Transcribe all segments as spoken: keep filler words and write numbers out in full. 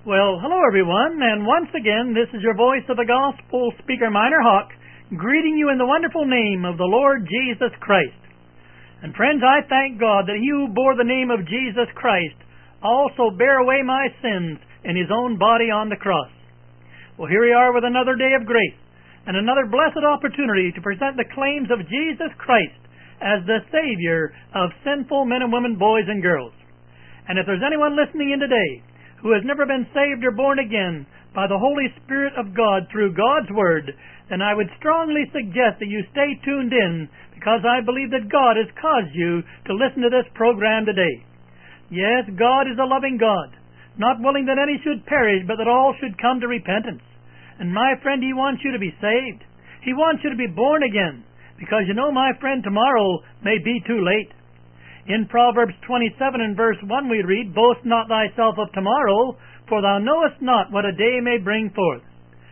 Well, hello everyone, and once again, this is your voice of the gospel speaker, Minor Hawk, greeting you in the wonderful name of the Lord Jesus Christ. And friends, I thank God that He who bore the name of Jesus Christ also bare away my sins in His own body on the cross. Well, here we are with another day of grace, and another blessed opportunity to present the claims of Jesus Christ as the Savior of sinful men and women, boys and girls. And if there's anyone listening in today who has never been saved or born again by the Holy Spirit of God through God's Word, then I would strongly suggest that you stay tuned in, because I believe that God has caused you to listen to this program today. Yes, God is a loving God, not willing that any should perish, but that all should come to repentance. And my friend, He wants you to be saved. He wants you to be born again, because you know, my friend, tomorrow may be too late. In Proverbs twenty-seven and verse one we read, "Boast not thyself of tomorrow, for thou knowest not what a day may bring forth."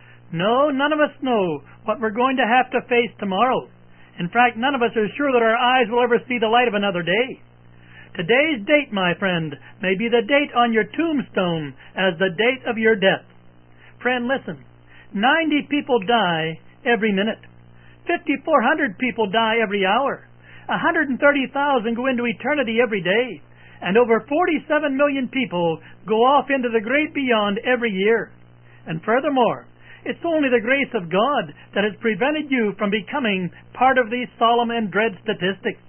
No, none of us know what we're going to have to face tomorrow. In fact, none of us are sure that our eyes will ever see the light of another day. Today's date, my friend, may be the date on your tombstone as the date of your death. Friend, listen. ninety people die every minute. fifty-four hundred people die every hour. one hundred thirty thousand go into eternity every day. And over forty-seven million people go off into the great beyond every year. And furthermore, it's only the grace of God that has prevented you from becoming part of these solemn and dread statistics.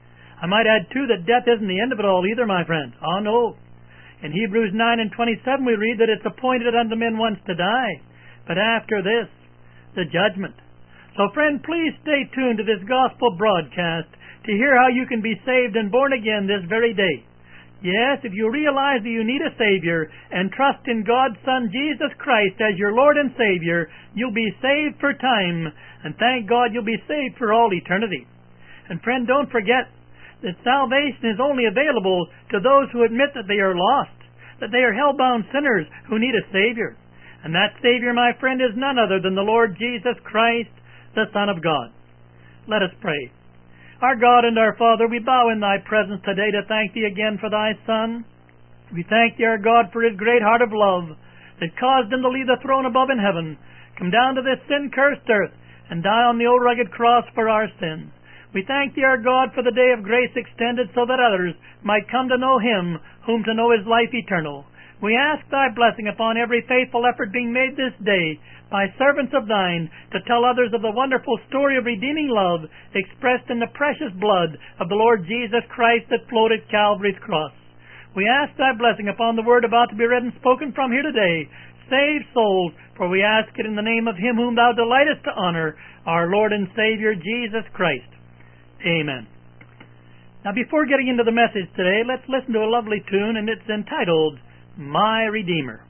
I might add, too, that death isn't the end of it all either, my friend. Oh, no. In Hebrews nine and twenty-seven we read that it's appointed unto men once to die, but after this, the judgment. So, friend, please stay tuned to this gospel broadcast to hear how you can be saved and born again this very day. Yes, if you realize that you need a Savior and trust in God's Son, Jesus Christ, as your Lord and Savior, you'll be saved for time, and thank God you'll be saved for all eternity. And friend, don't forget that salvation is only available to those who admit that they are lost, that they are hell-bound sinners who need a Savior. And that Savior, my friend, is none other than the Lord Jesus Christ, the Son of God. Let us pray. Our God and our Father, we bow in Thy presence today to thank Thee again for Thy Son. We thank Thee, our God, for His great heart of love that caused Him to leave the throne above in heaven, come down to this sin-cursed earth, and die on the old rugged cross for our sins. We thank Thee, our God, for the day of grace extended so that others might come to know Him, whom to know is life eternal. We ask Thy blessing upon every faithful effort being made this day by servants of Thine to tell others of the wonderful story of redeeming love expressed in the precious blood of the Lord Jesus Christ that flowed at Calvary's cross. We ask Thy blessing upon the word about to be read and spoken from here today. Save souls, for we ask it in the name of Him whom Thou delightest to honor, our Lord and Savior, Jesus Christ. Amen. Now, before getting into the message today, let's listen to a lovely tune, and it's entitled, My Redeemer.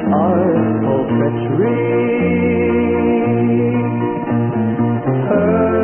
Treasury, her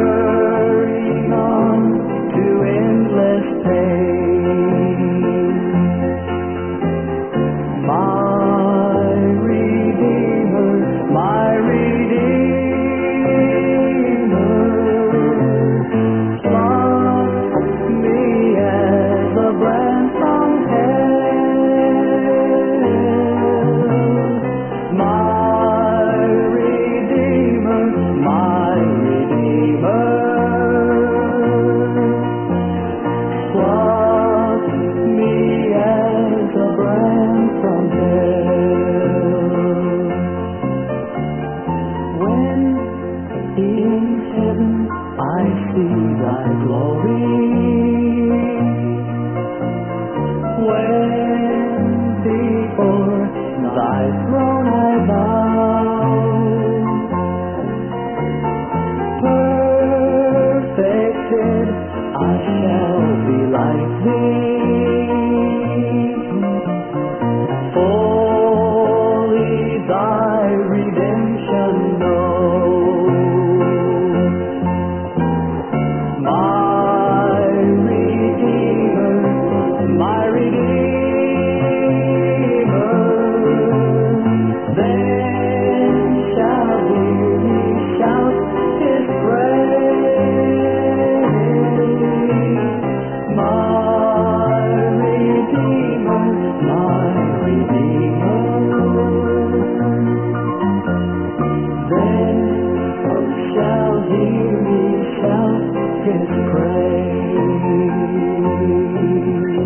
In heaven I see thy glory, when before thy throne I bow. Perfected I shall be like thee, fully thy redemption know. My Redeemer, my Redeemer, then shall hear me shout his praise. My Redeemer, my Redeemer, then shall hear me shout his praise.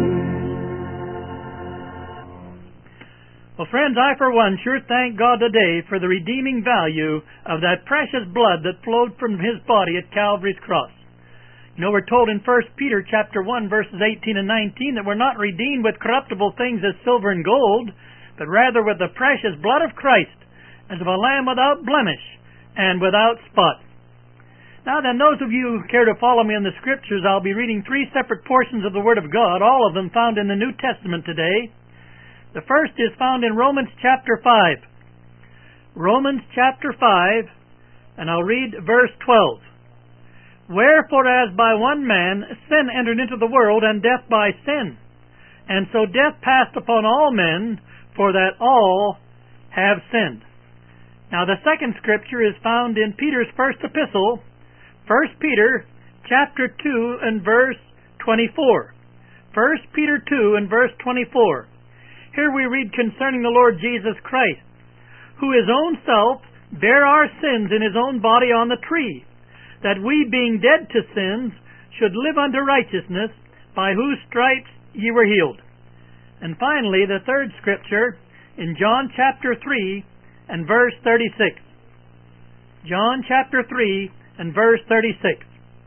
Well, friends, I for one sure thank God today for the redeeming value of that precious blood that flowed from His body at Calvary's cross. You know, we're told in First Peter chapter one, verses eighteen and nineteen, that we're not redeemed with corruptible things as silver and gold, but rather with the precious blood of Christ, as of a lamb without blemish and without spot. Now then, those of you who care to follow me in the Scriptures, I'll be reading three separate portions of the Word of God, all of them found in the New Testament today. The first is found in Romans chapter five. Romans chapter five, and I'll read verse twelve. Wherefore, as by one man sin entered into the world, and death by sin, and so death passed upon all men, for that all have sinned. Now the second scripture is found in Peter's first epistle, First Peter chapter two and verse twenty-four. First Peter two and verse twenty-four. Here we read concerning the Lord Jesus Christ, who his own self bare our sins in his own body on the tree, that we, being dead to sins, should live unto righteousness, by whose stripes ye were healed. And finally, the third scripture, in John chapter three and verse thirty-six. John chapter three and verse thirty-six.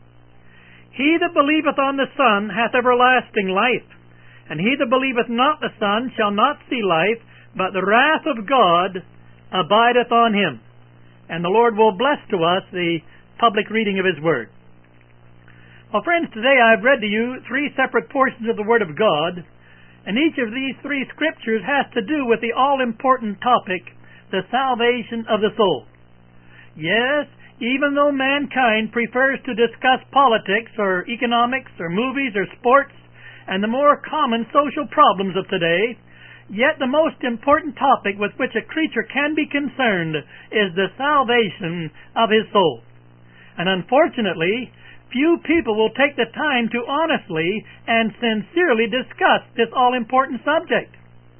He that believeth on the Son hath everlasting life, and he that believeth not the Son shall not see life, but the wrath of God abideth on him. And the Lord will bless to us the public reading of His Word. Well, friends, today I've read to you three separate portions of the Word of God, and each of these three scriptures has to do with the all-important topic, the salvation of the soul. Yes, even though mankind prefers to discuss politics or economics or movies or sports and the more common social problems of today, yet the most important topic with which a creature can be concerned is the salvation of his soul. And unfortunately, few people will take the time to honestly and sincerely discuss this all-important subject.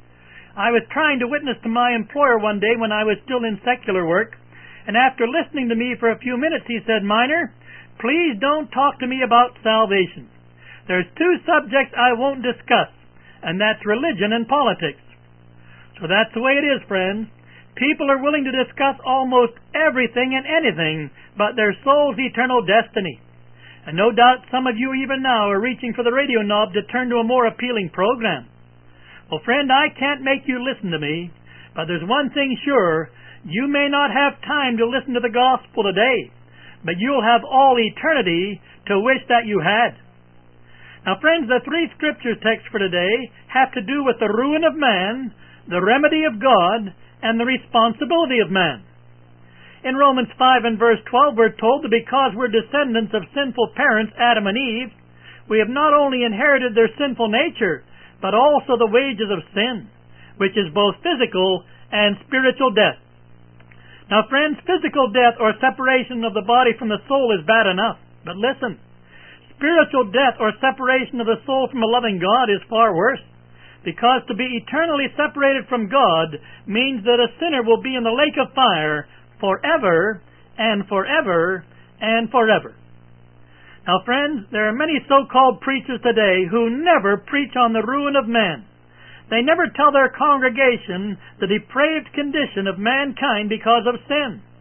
I was trying to witness to my employer one day when I was still in secular work, and after listening to me for a few minutes, he said, "Miner, please don't talk to me about salvation. There's two subjects I won't discuss, and that's religion and politics." So that's the way it is, friends. People are willing to discuss almost everything and anything but their soul's eternal destiny. And no doubt some of you even now are reaching for the radio knob to turn to a more appealing program. Well, friend, I can't make you listen to me, but there's one thing sure. You may not have time to listen to the gospel today, but you'll have all eternity to wish that you had. Now, friends, the three scripture texts for today have to do with the ruin of man, the remedy of God, and the responsibility of man. In Romans five and verse twelve, we're told that because we're descendants of sinful parents, Adam and Eve, we have not only inherited their sinful nature, but also the wages of sin, which is both physical and spiritual death. Now, friends, physical death or separation of the body from the soul is bad enough. But listen, spiritual death or separation of the soul from a loving God is far worse, because to be eternally separated from God means that a sinner will be in the lake of fire forever and forever and forever. Now, friends, there are many so-called preachers today who never preach on the ruin of man. They never tell their congregation the depraved condition of mankind because of sin.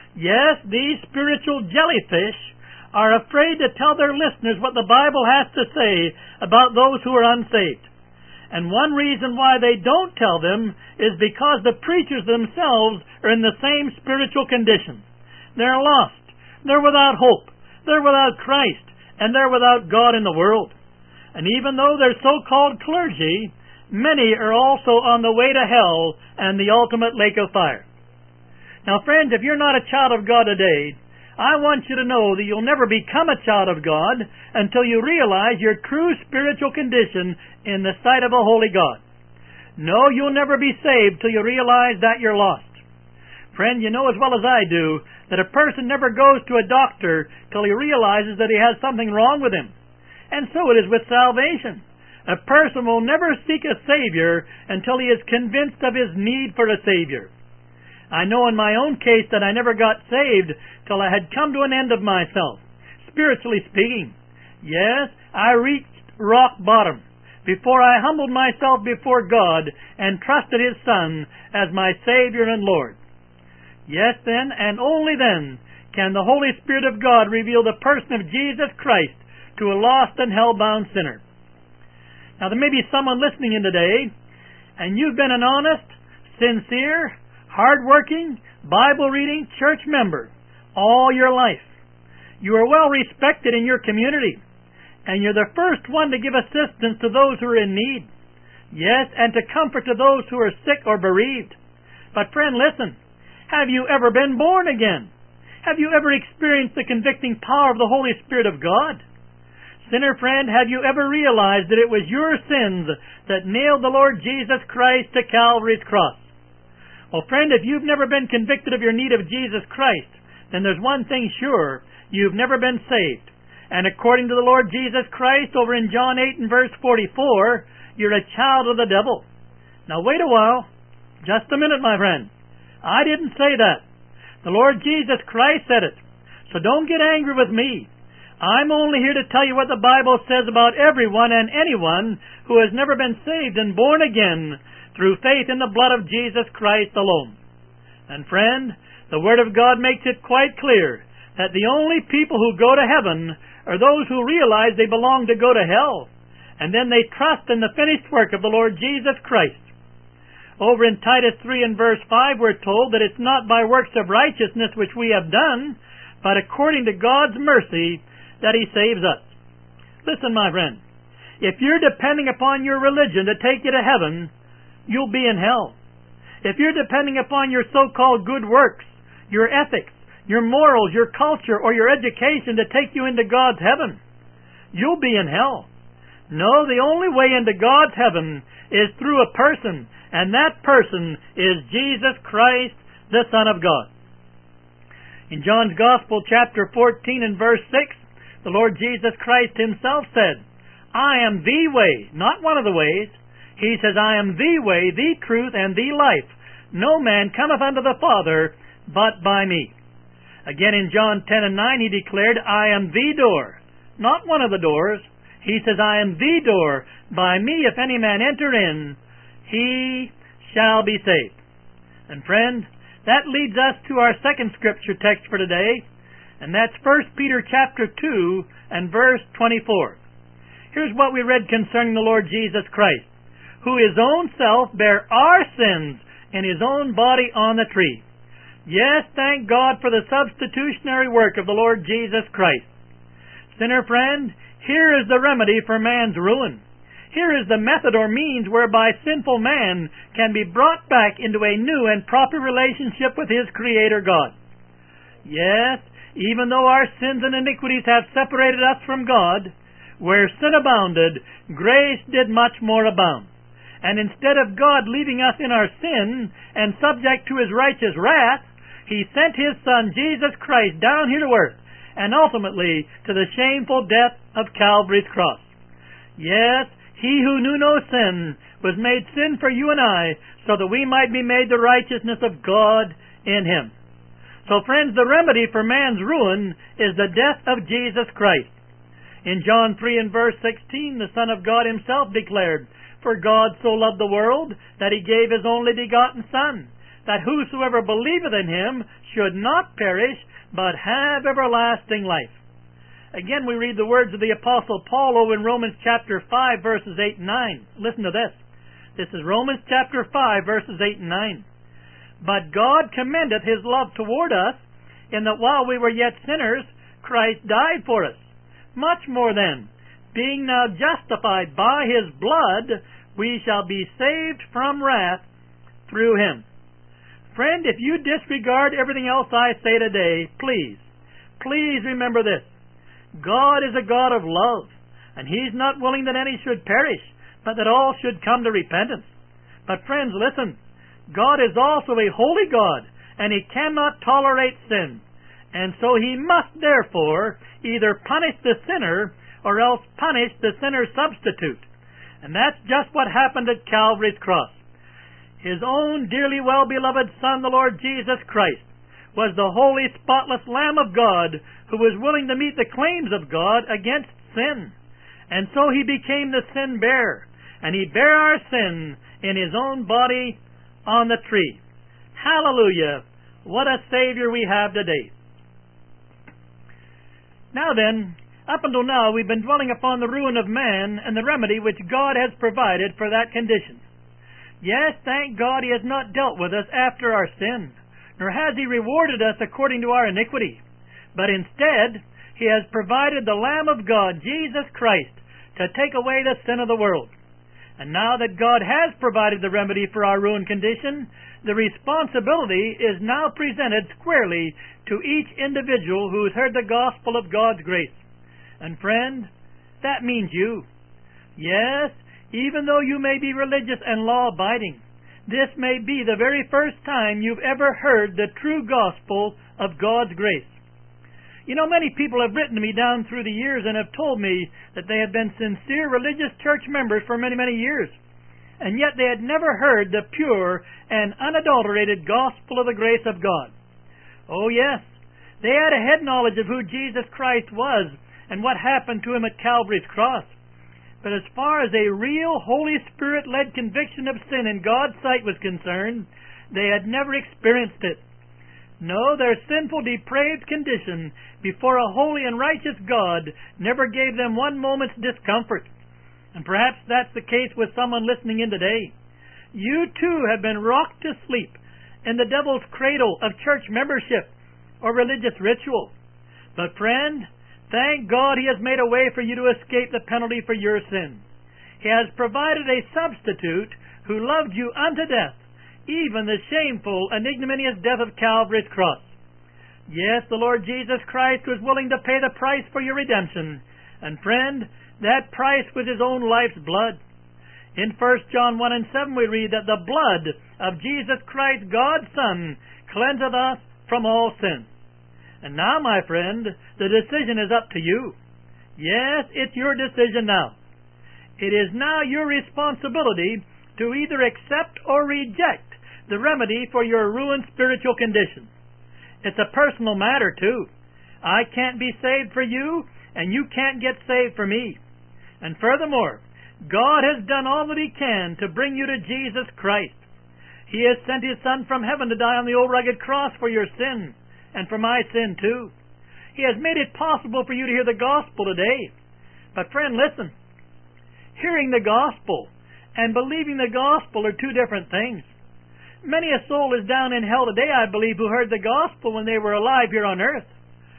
Yes, these spiritual jellyfish are afraid to tell their listeners what the Bible has to say about those who are unsaved. And one reason why they don't tell them is because the preachers themselves are in the same spiritual condition. They're lost. They're without hope. They're without Christ. And they're without God in the world. And even though they're so-called clergy, many are also on the way to hell and the ultimate lake of fire. Now, friends, if you're not a child of God today, I want you to know that you'll never become a child of God until you realize your true spiritual condition in the sight of a holy God. No, you'll never be saved till you realize that you're lost. Friend, you know as well as I do that a person never goes to a doctor till he realizes that he has something wrong with him. And so it is with salvation. A person will never seek a Savior until he is convinced of his need for a Savior. I know in my own case that I never got saved till I had come to an end of myself, spiritually speaking. Yes, I reached rock bottom before I humbled myself before God and trusted His Son as my Savior and Lord. Yes, then, and only then, can the Holy Spirit of God reveal the person of Jesus Christ to a lost and hell-bound sinner. Now, there may be someone listening in today, and you've been an honest, sincere, hard-working, Bible-reading church member all your life. You are well respected in your community, and you're the first one to give assistance to those who are in need. Yes, and to comfort to those who are sick or bereaved. But friend, listen, have you ever been born again? Have you ever experienced the convicting power of the Holy Spirit of God? Sinner friend, have you ever realized that it was your sins that nailed the Lord Jesus Christ to Calvary's cross? Well, friend, if you've never been convicted of your need of Jesus Christ, then there's one thing sure: you've never been saved. And according to the Lord Jesus Christ, over in John eight and verse forty-four, you're a child of the devil. Now wait a while. Just a minute, my friend. I didn't say that. The Lord Jesus Christ said it. So don't get angry with me. I'm only here to tell you what the Bible says about everyone and anyone who has never been saved and born again through faith in the blood of Jesus Christ alone. And friend, the Word of God makes it quite clear that the only people who go to heaven are those who realize they belong to go to hell, and then they trust in the finished work of the Lord Jesus Christ. Over in Titus three and verse five, we're told that it's not by works of righteousness which we have done, but according to God's mercy that He saves us. Listen, my friend, if you're depending upon your religion to take you to heaven, you'll be in hell. If you're depending upon your so-called good works, your ethics, your morals, your culture, or your education to take you into God's heaven, you'll be in hell. No, the only way into God's heaven is through a person, and that person is Jesus Christ, the Son of God. In John's Gospel, chapter fourteen and verse six, the Lord Jesus Christ Himself said, I am the way, not one of the ways. He says, I am the way, the truth, and the life. No man cometh unto the Father but by me. Again in John ten and nine, He declared, I am the door, not one of the doors. He says, I am the door. By me, if any man enter in, he shall be saved. And friend, that leads us to our second scripture text for today, and that's First Peter chapter two and verse twenty-four. Here's what we read concerning the Lord Jesus Christ, who His own self bare our sins in His own body on the tree. Yes, thank God for the substitutionary work of the Lord Jesus Christ. Sinner friend, here is the remedy for man's ruin. Here is the method or means whereby sinful man can be brought back into a new and proper relationship with his Creator God. Yes, even though our sins and iniquities have separated us from God, where sin abounded, grace did much more abound. And instead of God leaving us in our sin and subject to His righteous wrath, He sent His Son, Jesus Christ, down here to earth, and ultimately to the shameful death of Calvary's cross. Yes, He who knew no sin was made sin for you and I, so that we might be made the righteousness of God in Him. So friends, the remedy for man's ruin is the death of Jesus Christ. In John three and verse sixteen, the Son of God Himself declared, For God so loved the world that He gave His only begotten Son, that whosoever believeth in him should not perish, but have everlasting life. Again, we read the words of the Apostle Paul over in Romans chapter five, verses eight and nine. Listen to this. This is Romans chapter five, verses eight and nine. But God commendeth his love toward us, in that while we were yet sinners, Christ died for us. Much more then, being now justified by his blood, we shall be saved from wrath through him. Friend, if you disregard everything else I say today, please, please remember this. God is a God of love, and he's not willing that any should perish, but that all should come to repentance. But friends, listen, God is also a holy God, and he cannot tolerate sin. And so he must therefore either punish the sinner or else punish the sinner's substitute. And that's just what happened at Calvary's cross. His own dearly well-beloved Son, the Lord Jesus Christ, was the holy, spotless Lamb of God who was willing to meet the claims of God against sin. And so he became the sin bearer, and he bare our sin in his own body on the tree. Hallelujah! What a Savior we have today. Now then, up until now we've been dwelling upon the ruin of man and the remedy which God has provided for that condition. Yes, thank God he has not dealt with us after our sin, nor has he rewarded us according to our iniquity. But instead, he has provided the Lamb of God, Jesus Christ, to take away the sin of the world. And now that God has provided the remedy for our ruined condition, the responsibility is now presented squarely to each individual who has heard the gospel of God's grace. And friend, that means you. Yes, even though you may be religious and law-abiding, this may be the very first time you've ever heard the true gospel of God's grace. You know, many people have written to me down through the years and have told me that they have been sincere religious church members for many, many years, and yet they had never heard the pure and unadulterated gospel of the grace of God. Oh yes, they had a head knowledge of who Jesus Christ was and what happened to him at Calvary's cross. But as far as a real Holy Spirit-led conviction of sin in God's sight was concerned, they had never experienced it. No, their sinful, depraved condition before a holy and righteous God never gave them one moment's discomfort. And perhaps that's the case with someone listening in today. You too have been rocked to sleep in the devil's cradle of church membership or religious ritual. But friend, thank God he has made a way for you to escape the penalty for your sin. He has provided a substitute who loved you unto death, even the shameful and ignominious death of Calvary's cross. Yes, the Lord Jesus Christ was willing to pay the price for your redemption. And friend, that price was his own life's blood. In First John one and seven we read that the blood of Jesus Christ, God's Son, cleanseth us from all sin. And now, my friend, the decision is up to you. Yes, it's your decision now. It is now your responsibility to either accept or reject the remedy for your ruined spiritual condition. It's a personal matter, too. I can't be saved for you, and you can't get saved for me. And furthermore, God has done all that he can to bring you to Jesus Christ. He has sent his Son from heaven to die on the old rugged cross for your sin, and for my sin too. He has made it possible for you to hear the gospel today. But friend, listen. Hearing the gospel and believing the gospel are two different things. Many a soul is down in hell today, I believe, who heard the gospel when they were alive here on earth.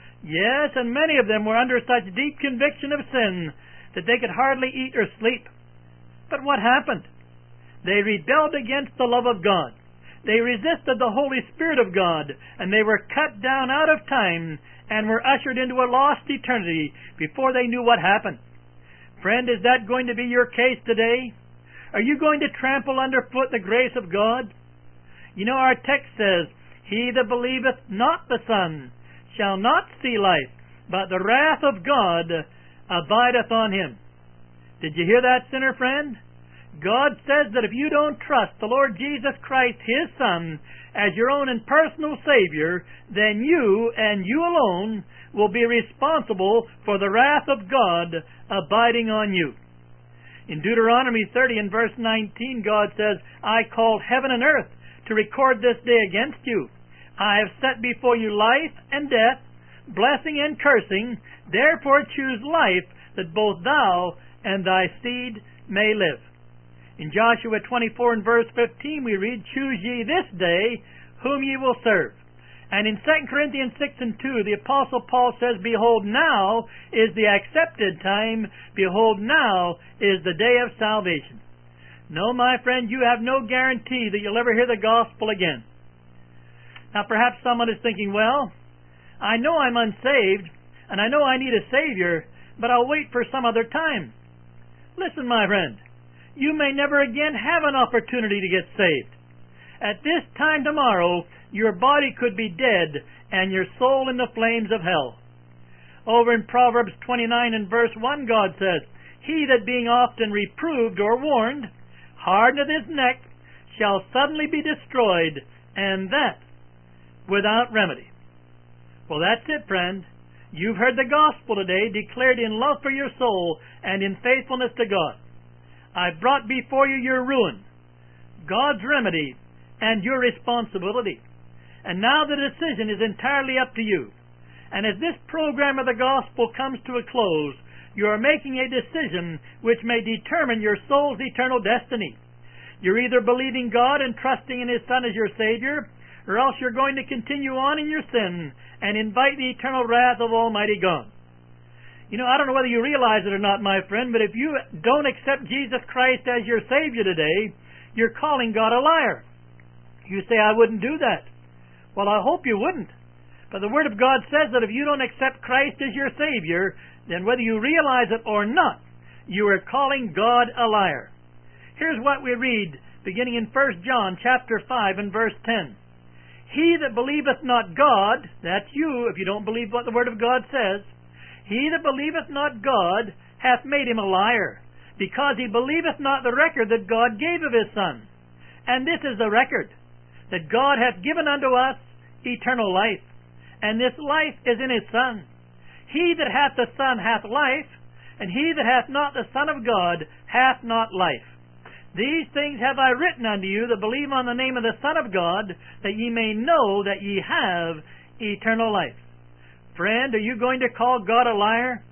Yes, and many of them were under such deep conviction of sin that they could hardly eat or sleep. But what happened? They rebelled against the love of God. They resisted the Holy Spirit of God, and they were cut down out of time and were ushered into a lost eternity before they knew what happened. Friend, is that going to be your case today? Are you going to trample underfoot the grace of God? You know, our text says, He that believeth not the Son shall not see life, but the wrath of God abideth on him. Did you hear that, sinner friend? God says that if you don't trust the Lord Jesus Christ, his Son, as your own and personal Savior, then you, and you alone, will be responsible for the wrath of God abiding on you. In Deuteronomy thirty and verse nineteen, God says, I call heaven and earth to record this day against you. I have set before you life and death, blessing and cursing. Therefore choose life, that both thou and thy seed may live. In Joshua twenty-four and verse fifteen we read, Choose ye this day whom ye will serve. And in Second Corinthians six and two, the Apostle Paul says, Behold, now is the accepted time. Behold, now is the day of salvation. No, my friend, you have no guarantee that you'll ever hear the gospel again. Now, perhaps someone is thinking, well, I know I'm unsaved, and I know I need a Savior, but I'll wait for some other time. Listen, my friend, you may never again have an opportunity to get saved. At this time tomorrow, your body could be dead and your soul in the flames of hell. Over in Proverbs twenty-nine and verse one, God says, He that being often reproved or warned, hardeneth his neck, shall suddenly be destroyed, and that without remedy. Well, that's it, friend. You've heard the gospel today, declared in love for your soul and in faithfulness to God. I've brought before you your ruin, God's remedy, and your responsibility. And now the decision is entirely up to you. And as this program of the gospel comes to a close, you are making a decision which may determine your soul's eternal destiny. You're either believing God and trusting in His Son as your Savior, or else you're going to continue on in your sin and invite the eternal wrath of Almighty God. You know, I don't know whether you realize it or not, my friend, but if you don't accept Jesus Christ as your Savior today, you're calling God a liar. You say, I wouldn't do that. Well, I hope you wouldn't. But the Word of God says that if you don't accept Christ as your Savior, then whether you realize it or not, you are calling God a liar. Here's what we read beginning in First John chapter five and verse ten. He that believeth not God, that's you if you don't believe what the Word of God says, he that believeth not God hath made him a liar, because he believeth not the record that God gave of His Son. And this is the record, that God hath given unto us eternal life, and this life is in His Son. He that hath the Son hath life, and he that hath not the Son of God hath not life. These things have I written unto you that believe on the name of the Son of God, that ye may know that ye have eternal life. Friend, are you going to call God a liar?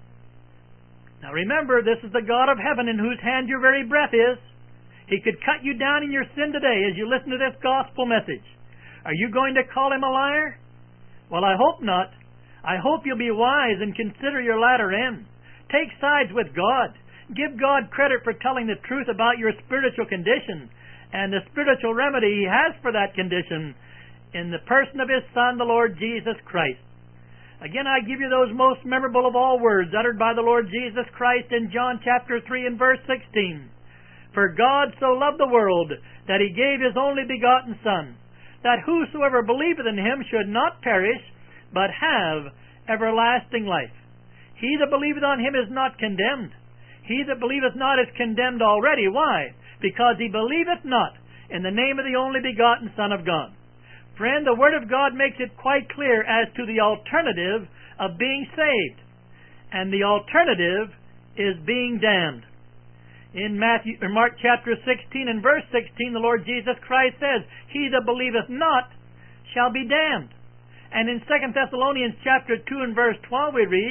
Now remember, this is the God of heaven in whose hand your very breath is. He could cut you down in your sin today as you listen to this gospel message. Are you going to call Him a liar? Well, I hope not. I hope you'll be wise and consider your latter end. Take sides with God. Give God credit for telling the truth about your spiritual condition and the spiritual remedy He has for that condition in the person of His Son, the Lord Jesus Christ. Again, I give you those most memorable of all words uttered by the Lord Jesus Christ in John chapter three and verse sixteen. For God so loved the world that He gave His only begotten Son, that whosoever believeth in Him should not perish, but have everlasting life. He that believeth on Him is not condemned. He that believeth not is condemned already. Why? Because he believeth not in the name of the only begotten Son of God. Friend, the Word of God makes it quite clear as to the alternative of being saved. And the alternative is being damned. In Matthew, or Mark chapter sixteen and verse sixteen, the Lord Jesus Christ says, He that believeth not shall be damned. And in Second Thessalonians chapter two and verse twelve we read,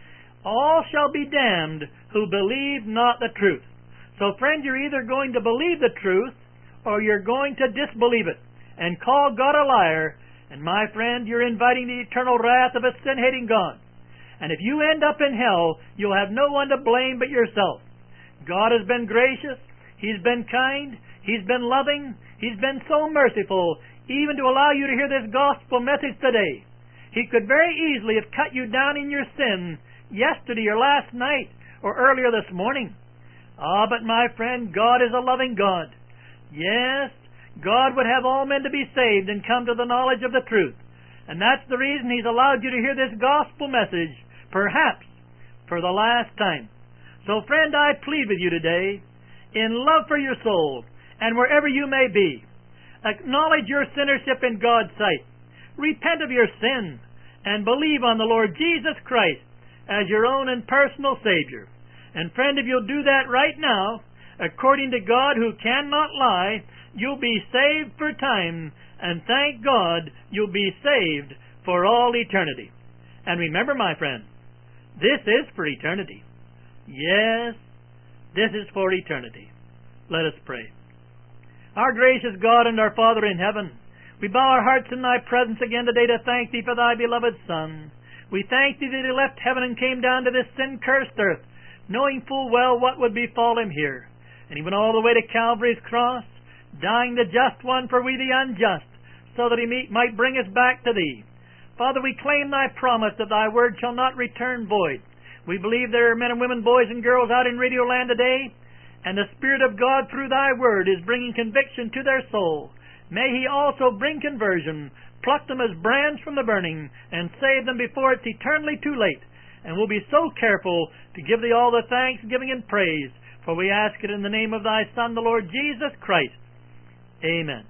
All shall be damned who believe not the truth. So friend, you're either going to believe the truth or you're going to disbelieve it and call God a liar. And my friend, you're inviting the eternal wrath of a sin-hating God. And if you end up in hell, you'll have no one to blame but yourself. God has been gracious. He's been kind. He's been loving. He's been so merciful, even to allow you to hear this gospel message today. He could very easily have cut you down in your sin yesterday or last night or earlier this morning. Ah, but my friend, God is a loving God. Yes, God would have all men to be saved and come to the knowledge of the truth. And that's the reason He's allowed you to hear this gospel message, perhaps for the last time. So friend, I plead with you today, in love for your soul, and wherever you may be, acknowledge your sinnership in God's sight. Repent of your sin, and believe on the Lord Jesus Christ as your own and personal Savior. And friend, if you'll do that right now, according to God who cannot lie, you'll be saved for time, and thank God you'll be saved for all eternity. And remember, my friend, this is for eternity. Yes, this is for eternity. Let us pray. Our gracious God and our Father in heaven, we bow our hearts in Thy presence again today to thank Thee for Thy beloved Son. We thank Thee that He left heaven and came down to this sin-cursed earth, knowing full well what would befall Him here. And He went all the way to Calvary's cross, dying the just one for we the unjust, so that He might bring us back to Thee. Father, we claim Thy promise that Thy word shall not return void. We believe there are men and women, boys and girls out in Radio Land today, and the Spirit of God through Thy word is bringing conviction to their soul. May He also bring conversion, pluck them as brands from the burning, and save them before it's eternally too late. And we'll be so careful to give Thee all the thanksgiving and praise, for we ask it in the name of Thy Son, the Lord Jesus Christ. Amen.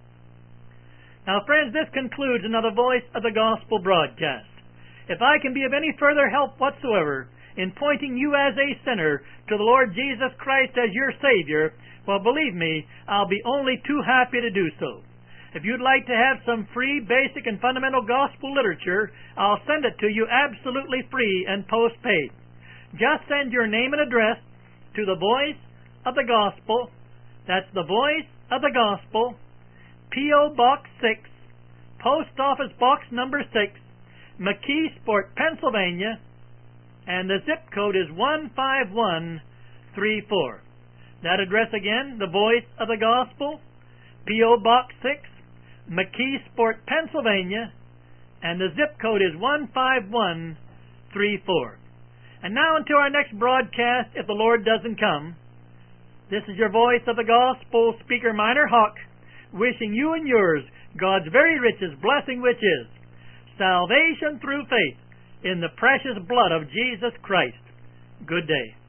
Now, friends, this concludes another Voice of the Gospel broadcast. If I can be of any further help whatsoever in pointing you as a sinner to the Lord Jesus Christ as your Savior, well, believe me, I'll be only too happy to do so. If you'd like to have some free, basic, and fundamental gospel literature, I'll send it to you absolutely free and postpaid. Just send your name and address to the Voice of the Gospel. That's the Voice of the Gospel, P O. Box six, Post Office Box number six, McKeesport, Pennsylvania, and the zip code is one five one three four. That address again, the Voice of the Gospel, P O. Box six, McKeesport, Pennsylvania, and the zip code is one five one three four. And now until our next broadcast, if the Lord doesn't come, this is your Voice of the Gospel speaker, Minor Hawk, wishing you and yours God's very richest blessing, which is salvation through faith in the precious blood of Jesus Christ. Good day.